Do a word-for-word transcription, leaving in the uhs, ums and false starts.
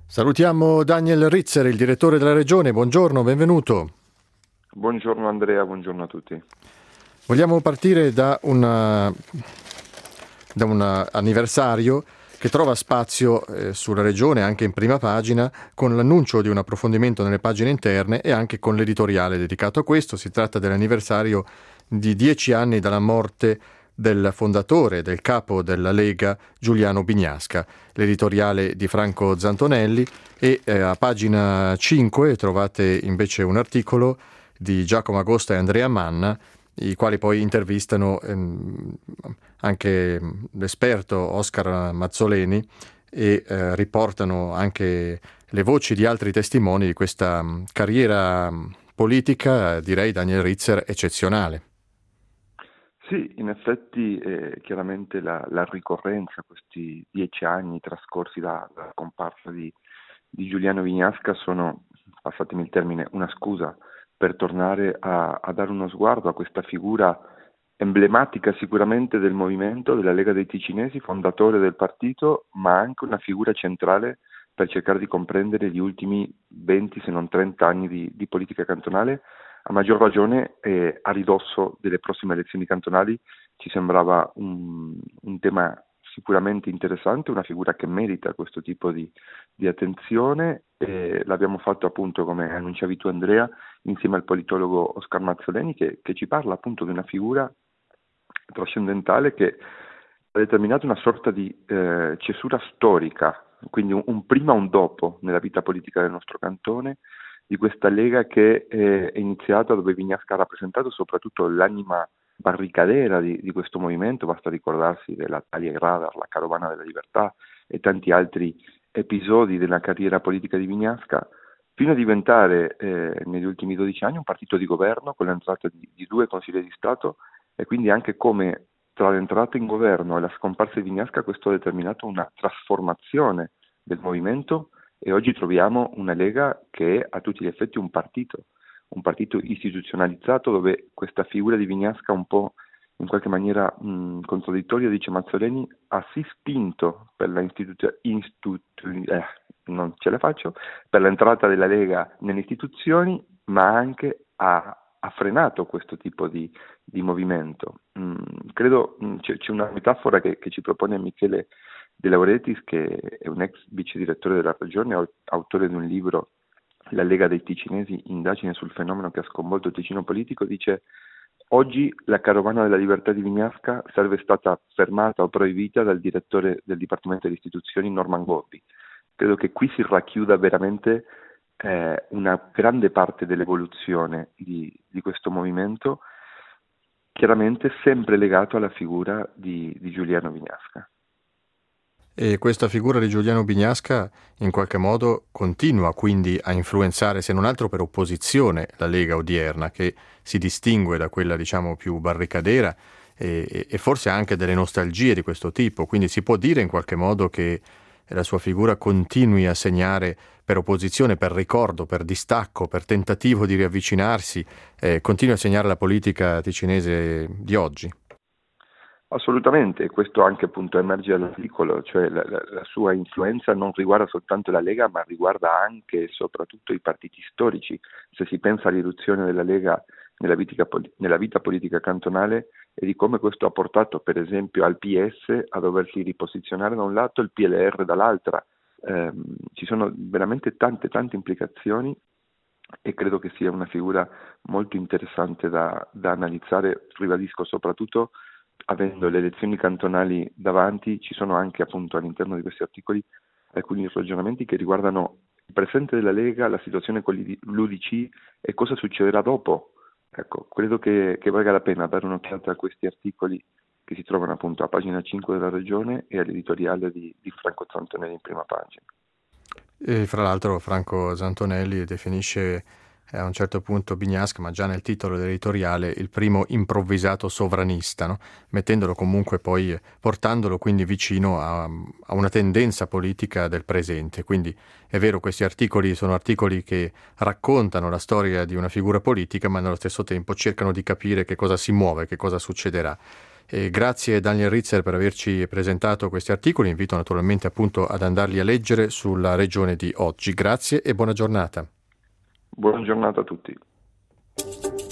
Salutiamo Daniel Ritzer, il direttore della Regione. Buongiorno, benvenuto. Buongiorno Andrea, buongiorno a tutti. Vogliamo partire da, una, da un anniversario che trova spazio eh, sulla Regione, anche in prima pagina, con l'annuncio di un approfondimento nelle pagine interne e anche con l'editoriale dedicato a questo. Si tratta dell'anniversario di dieci anni dalla morte del fondatore, del capo della Lega, Giuliano Bignasca. L'editoriale di Franco Zantonelli e eh, a pagina cinque trovate invece un articolo di Giacomo Agosta e Andrea Manna, i quali poi intervistano ehm, anche l'esperto Oscar Mazzoleni e eh, riportano anche le voci di altri testimoni di questa mh, carriera mh, politica, direi Daniel Ritzer, eccezionale. Sì, in effetti eh, chiaramente la, la ricorrenza, questi dieci anni trascorsi da- dalla comparsa di, di Giuliano Vignasca sono, passatemi il termine, una scusa per tornare a, a dare uno sguardo a questa figura emblematica sicuramente del movimento della Lega dei Ticinesi, fondatore del partito, ma anche una figura centrale per cercare di comprendere gli ultimi venti se non trenta anni di, di politica cantonale. A maggior ragione eh, a ridosso delle prossime elezioni cantonali ci sembrava un, un tema sicuramente interessante, una figura che merita questo tipo di, di attenzione e l'abbiamo fatto appunto, come annunciavi tu Andrea, insieme al politologo Oscar Mazzoleni che, che ci parla appunto di una figura trascendentale che ha determinato una sorta di eh, cesura storica, quindi un, un prima e un dopo nella vita politica del nostro cantone, di questa Lega che eh, è iniziata dove Vignasca ha rappresentato soprattutto l'anima barricadera di, di questo movimento. Basta ricordarsi della Taglia Radar, la Carovana della Libertà e tanti altri episodi della carriera politica di Vignasca, fino a diventare eh, negli ultimi dodici anni un partito di governo con l'entrata di, di due consiglieri di Stato, e quindi anche come tra l'entrata in governo e la scomparsa di Vignasca questo ha determinato una trasformazione del movimento. E oggi troviamo una Lega che è a tutti gli effetti un partito, un partito istituzionalizzato dove questa figura di Vignasca un po' in qualche maniera mh, contraddittoria, dice Mazzoleni, ha sì spinto per la istituzio- istu- eh, non ce la faccio, per l'entrata della Lega nelle istituzioni, ma anche ha, ha frenato questo tipo di, di movimento. Mm, credo mh, c'è, c'è una metafora che, che ci propone Michele De Laurentiis, che è un ex vice direttore della regione, autore di un libro, La Lega dei Ticinesi, indagine sul fenomeno che ha sconvolto il Ticino politico, dice: oggi la carovana della libertà di Vignasca sarebbe stata fermata o proibita dal direttore del Dipartimento delle Istituzioni Norman Gobbi. Credo che qui si racchiuda veramente eh, una grande parte dell'evoluzione di, di questo movimento, chiaramente sempre legato alla figura di, di Giuliano Vignasca. E questa figura di Giuliano Bignasca in qualche modo continua quindi a influenzare, se non altro per opposizione, la Lega odierna, che si distingue da quella diciamo più barricadera e, e forse anche delle nostalgie di questo tipo. Quindi si può dire in qualche modo che la sua figura continui a segnare per opposizione, per ricordo, per distacco, per tentativo di riavvicinarsi, eh, continua a segnare la politica ticinese di oggi. Assolutamente, questo anche appunto emerge dall'articolo, cioè la, la, la sua influenza non riguarda soltanto la Lega, ma riguarda anche e soprattutto i partiti storici. Se si pensa all'irruzione della Lega nella vita, nella vita politica cantonale e di come questo ha portato per esempio al P S a doversi riposizionare da un lato e il P L R dall'altra, eh, ci sono veramente tante tante implicazioni e credo che sia una figura molto interessante da, da analizzare, ribadisco, soprattutto avendo le elezioni cantonali davanti. Ci sono anche appunto all'interno di questi articoli alcuni ragionamenti che riguardano il presente della Lega, la situazione con l'U D C e cosa succederà dopo. Ecco, credo che, che valga la pena dare un'occhiata a questi articoli che si trovano appunto a pagina cinque della Regione e all'editoriale di, di Franco Zantonelli in prima pagina. E fra l'altro Franco Zantonelli definisce a un certo punto Bignasca, ma già nel titolo dell'editoriale, il primo improvvisato sovranista, no? Mettendolo comunque poi, portandolo quindi vicino a, a una tendenza politica del presente. Quindi è vero, questi articoli sono articoli che raccontano la storia di una figura politica, ma nello stesso tempo cercano di capire che cosa si muove, che cosa succederà. E grazie Daniel Ritzer per averci presentato questi articoli. Invito naturalmente appunto ad andarli a leggere sulla regione di oggi. Grazie e buona giornata. Buona giornata a tutti.